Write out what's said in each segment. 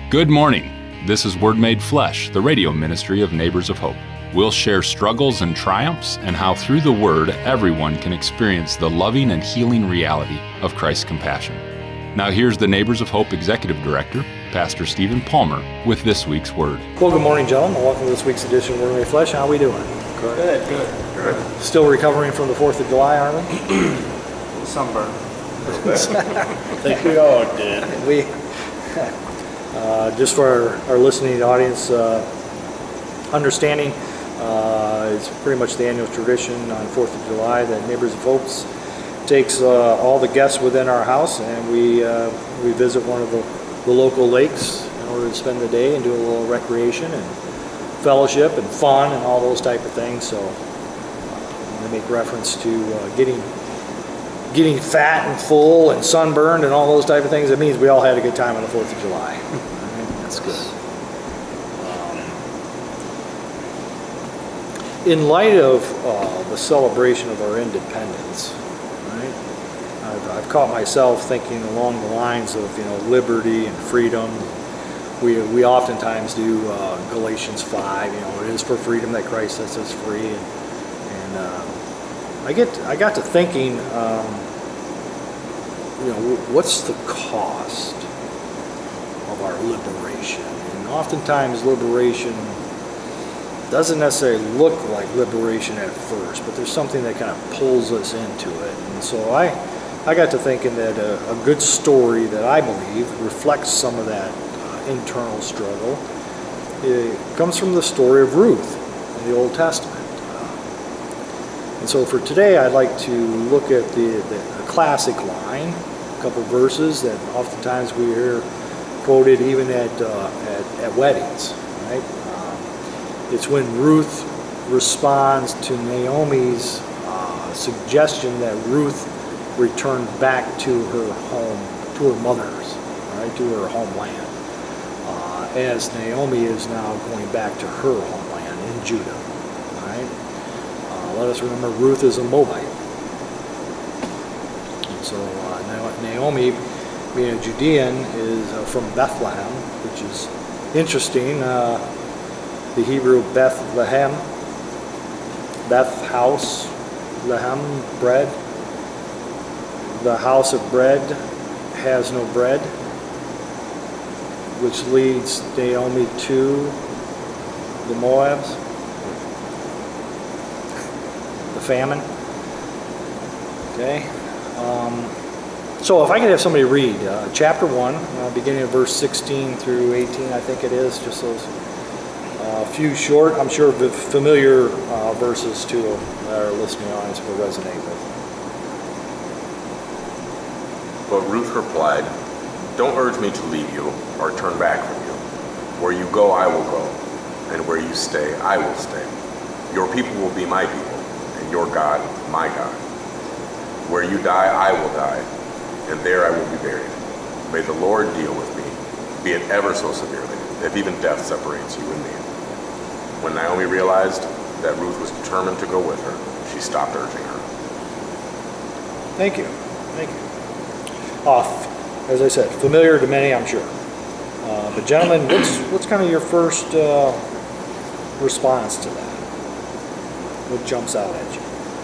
Good morning. This is Word Made Flesh, the radio ministry of Neighbors of Hope. We'll share struggles and triumphs and how through the Word everyone can experience the loving and healing reality of Christ's compassion. Now here's the Neighbors of Hope Executive Director, Pastor Stephen Palmer, with this week's Word. Well, good morning, gentlemen. Welcome to this week's edition of Word Made Flesh. How are we doing? Good. Still recovering from the 4th of July, aren't we? Sunburn. I think we all did. Just for our listening audience understanding, it's pretty much the annual tradition on 4th of July that Neighbors of Hope takes all the guests within our house, and we visit one of the local lakes in order to spend the day and do a little recreation and fellowship and fun and all those type of things. So I make reference to getting fat and full and sunburned and all those type of things. It means we all had a good time on the 4th of July. That's good. In light of the celebration of our independence, right, I've caught myself thinking along the lines of liberty and freedom. We oftentimes do Galatians 5. It is for freedom that Christ sets us free, and I got to thinking, what's the cost of our liberation? And oftentimes liberation doesn't necessarily look like liberation at first, but there's something that kind of pulls us into it. And so I got to thinking that a good story that I believe reflects some of that internal struggle. It comes from the story of Ruth in the Old Testament. And so for today, I'd like to look at the classic line, a couple verses that oftentimes we hear quoted even at weddings, right? It's when Ruth responds to Naomi's suggestion that Ruth return back to her home, to her mother's, right, to her homeland, as Naomi is now going back to her homeland in Judah, right? Let us remember Ruth is a Moabite. And so Naomi, being a Judean, is from Bethlehem, which is interesting. The Hebrew Bethlehem, Beth house, Lehem, bread. The house of bread has no bread, which leads Naomi to the Moabs, the famine. Okay. So if I could have somebody read chapter 1, beginning of verse 16 through 18, I think it is, just those few short, I'm sure familiar verses to our listening audience will resonate with. But Ruth replied, "Don't urge me to leave you or turn back from you. Where you go, I will go, and where you stay, I will stay. Your people will be my people, and your God, my God. Where you die, I will die, and there I will be buried. May the Lord deal with me, be it ever so severely, if even death separates you and me." When Naomi realized that Ruth was determined to go with her, she stopped urging her. Thank you. Thank you. As I said, familiar to many, I'm sure. But gentlemen, what's kind of your first response to that? What jumps out at you?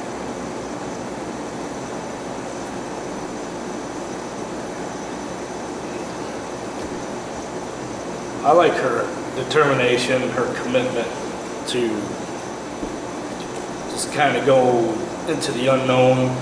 I like her determination, her commitment to just kind of go into the unknown.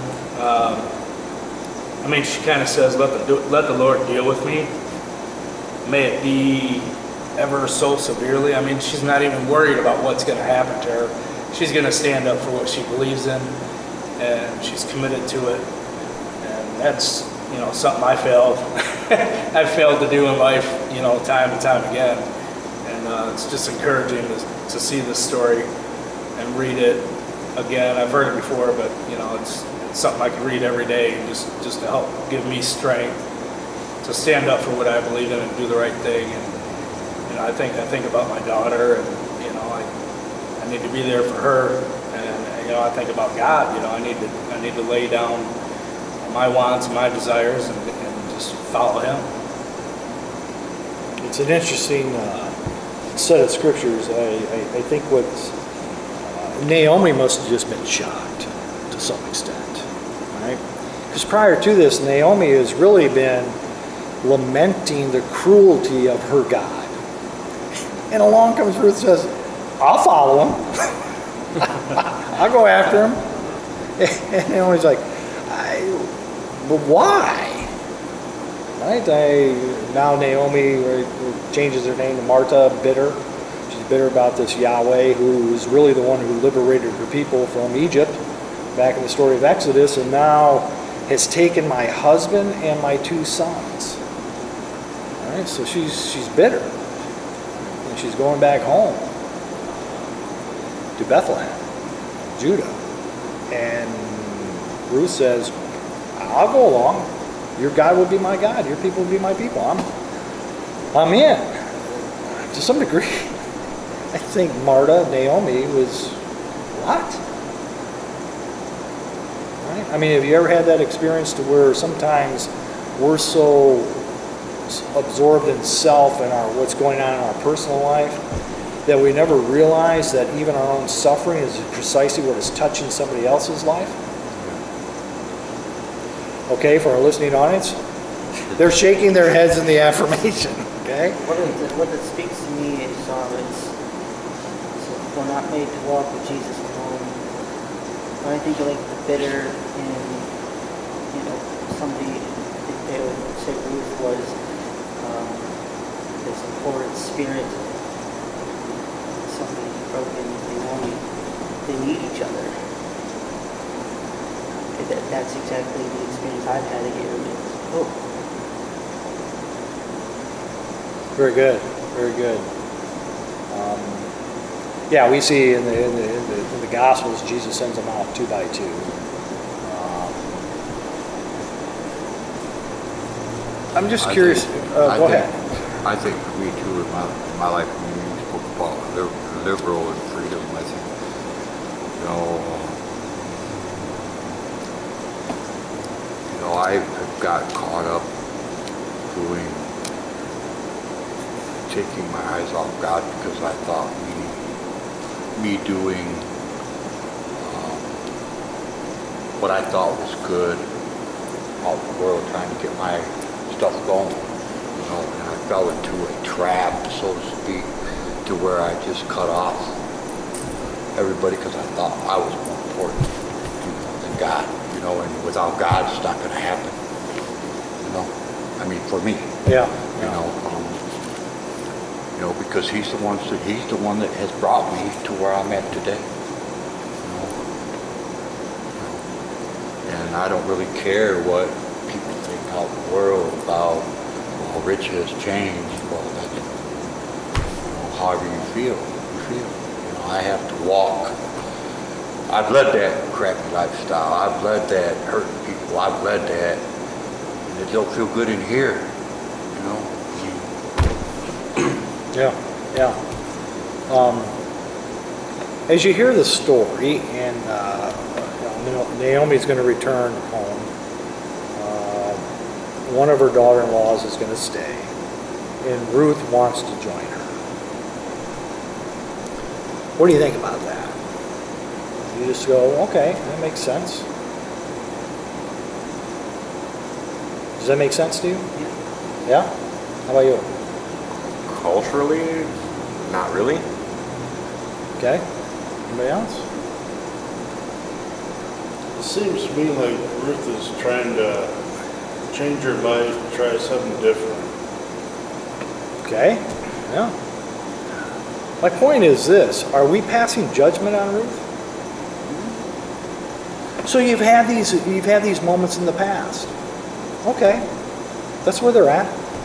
She kind of says, let the Lord deal with me. May it be ever so severely. She's not even worried about what's going to happen to her. She's going to stand up for what she believes in, and she's committed to it. And that's, something I failed to do in life, time and time again. And it's just encouraging to see this story and read it again. I've heard it before, but it's something I can read every day just to help give me strength to stand up for what I believe in and do the right thing. And I think about my daughter, and I need to be there for her. And I think about God. I need to lay down my wants and my desires and just follow Him. It's an interesting set of scriptures. I think what Naomi must have just been shocked to some extent, right? Because prior to this, Naomi has really been lamenting the cruelty of her God. And along comes Ruth and says, I'll follow him. I'll go after him. And Naomi's like, but why? Right? Now Naomi changes her name to Martha, bitter. She's bitter about this Yahweh, who is really the one who liberated her people from Egypt back in the story of Exodus, and now has taken my husband and my 2 sons. All right, so she's bitter. And she's going back home to Bethlehem, Judah. And Ruth says, I'll go along. Your God will be my God. Your people will be my people. I'm in. To some degree, I think Naomi was, what? Right? I mean, have you ever had that experience to where sometimes we're so absorbed in self and what's going on in our personal life that we never realize that even our own suffering is precisely what is touching somebody else's life? Okay, for our listening audience, they're shaking their heads in the affirmation. Okay. What it speaks to me is we're not made to walk with Jesus alone. When I think of like the bitter and somebody, they would say Ruth was this poor spirit, somebody broken, they need each other. That's exactly the experience I've had here with hope. Very good, very good. Yeah, we see in the Gospels, Jesus sends them out 2 by 2. I'm just curious. Go ahead. I think for me too, in my life, when you spoke about liberal and freedom, I think, I got caught up taking my eyes off God because I thought me doing what I thought was good out the world, trying to get my stuff going, and I fell into a trap, so to speak, to where I just cut off everybody because I thought I was more important, than God. And without God, it's not going to happen. I mean, for me. Yeah. Because he's the one that has brought me to where I'm at today. And I don't really care what people think out in the world about, well, Rich has changed. Well, that's, however you feel. I have to walk. I've led that crappy lifestyle. I've led that hurting people. I've led that, and it don't feel good in here, Yeah. As you hear the story, and Naomi's going to return home. One of her daughter-in-laws is going to stay, and Ruth wants to join her. What do you think about that? You just go, okay, that makes sense. Does that make sense to you? Yeah? How about you? Culturally, not really. Okay. Anybody else? It seems to me like Ruth is trying to change her life, try something different. Okay. Yeah. My point is this: are we passing judgment on Ruth? So you've had these moments in the past. Okay. That's where they're at.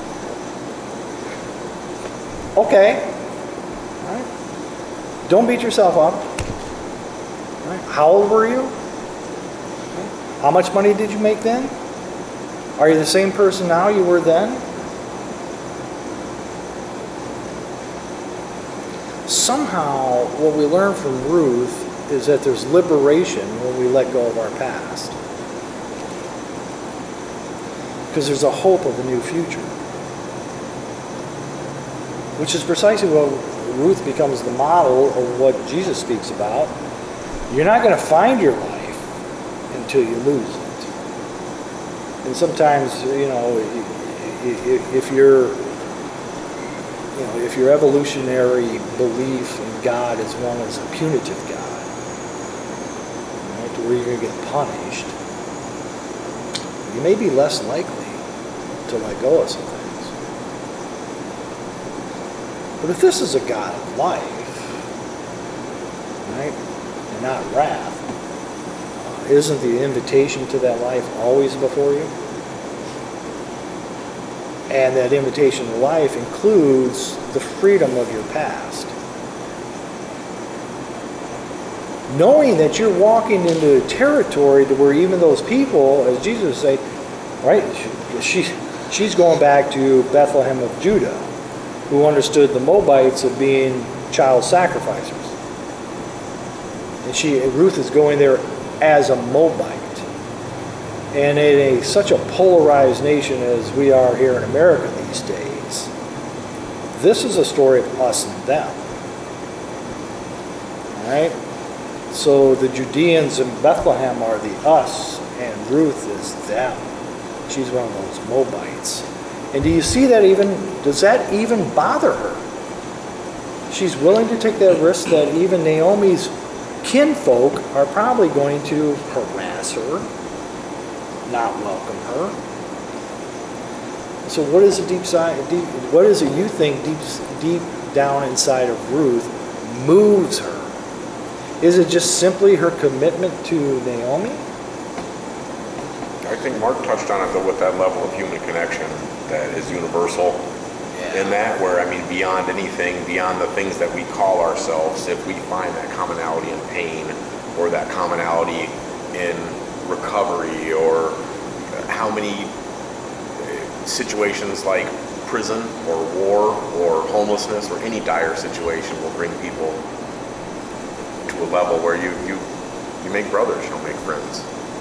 Okay. All right. Don't beat yourself up. All right. How old were you? How much money did you make then? Are you the same person now you were then? Somehow, what we learn from Ruth is that there's liberation when we let go of our past. Because there's a hope of a new future. which is precisely what Ruth becomes the model of what Jesus speaks about. You're not going to find your life until you lose it. And sometimes, if your evolutionary belief in God is one as a punitive God, right, to where you're going to get punished, you may be less likely to let go of some things. But if this is a God of life, right, and not wrath, isn't the invitation to that life always before you? And that invitation to life includes the freedom of your past. Knowing that you're walking into territory to where even those people, as Jesus would say, right, she's going back to Bethlehem of Judah, who understood the Moabites of being child sacrificers. And Ruth is going there as a Moabite. And in such a polarized nation as we are here in America these days, this is a story of us and them. All right? So the Judeans in Bethlehem are the us, and Ruth is them. She's one of those Moabites. And do you see that does that even bother her? She's willing to take that risk that even Naomi's kinfolk are probably going to harass her, not welcome her. So what is it you think deep down inside of Ruth moves her? Is it just simply her commitment to Naomi? I think Mark touched on it, though, with that level of human connection that is universal. In that, where, beyond anything, beyond the things that we call ourselves, if we find that commonality in pain, or that commonality in recovery, or how many situations like prison or war or homelessness or any dire situation will bring people to a level where you make brothers, you don't make friends.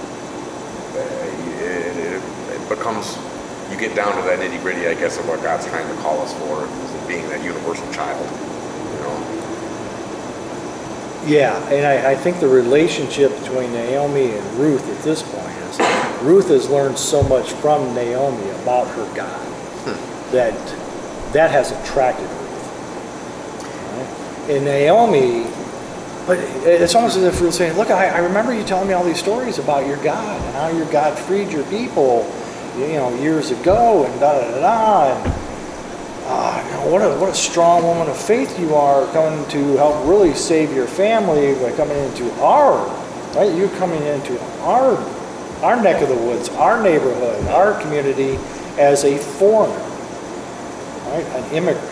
It becomes, you get down to that nitty gritty, I guess, of what God's trying to call us for, is being that universal child, Yeah, and I think the relationship between Naomi and Ruth at this point is Ruth has learned so much from Naomi about her God that has attracted Ruth. Right? And Naomi, but it's almost as if Ruth's saying, look, I remember you telling me all these stories about your God and how your God freed your people, years ago, and and what a strong woman of faith you are, coming to help really save your family by coming into right? You're coming into our neck of the woods, our neighborhood, our community as a foreigner, right? An immigrant.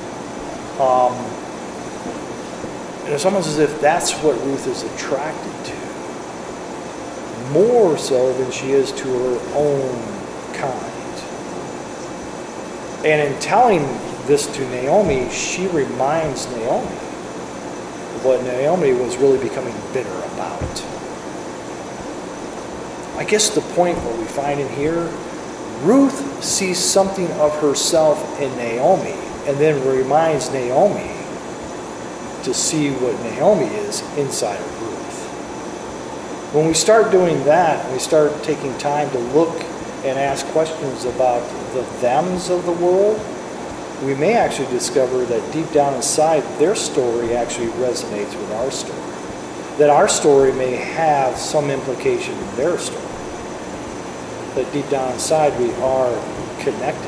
And it's almost as if that's what Ruth is attracted to, more so than she is to her own kind. And in telling this to Naomi, she reminds Naomi of what Naomi was really becoming bitter about. I guess the point what we find in here, Ruth sees something of herself in Naomi and then reminds Naomi to see what Naomi is inside of Ruth. When we start doing that, we start taking time to look and ask questions about the thems of the world, we may actually discover that deep down inside, their story actually resonates with our story. That our story may have some implication in their story. That deep down inside, we are connected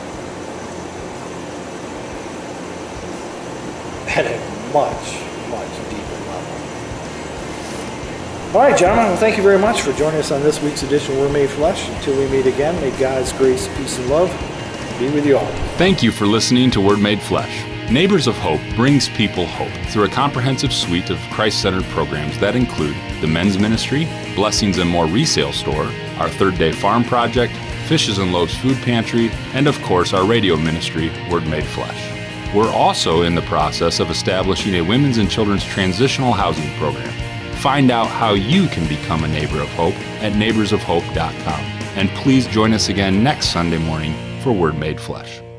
at a much, much deeper level. All right, gentlemen, well, thank you very much for joining us on this week's edition of Word Made Flesh. Until we meet again, may God's grace, peace, and love be with you all. Thank you for listening to Word Made Flesh. Neighbors of Hope brings people hope through a comprehensive suite of Christ-centered programs that include the men's ministry, Blessings and More resale store, our Third Day Farm Project, Fishes and Loaves Food Pantry, and of course our radio ministry, Word Made Flesh. We're also in the process of establishing a women's and children's transitional housing program. Find out how you can become a neighbor of hope at neighborsofhope.com. And please join us again next Sunday morning for Word Made Flesh.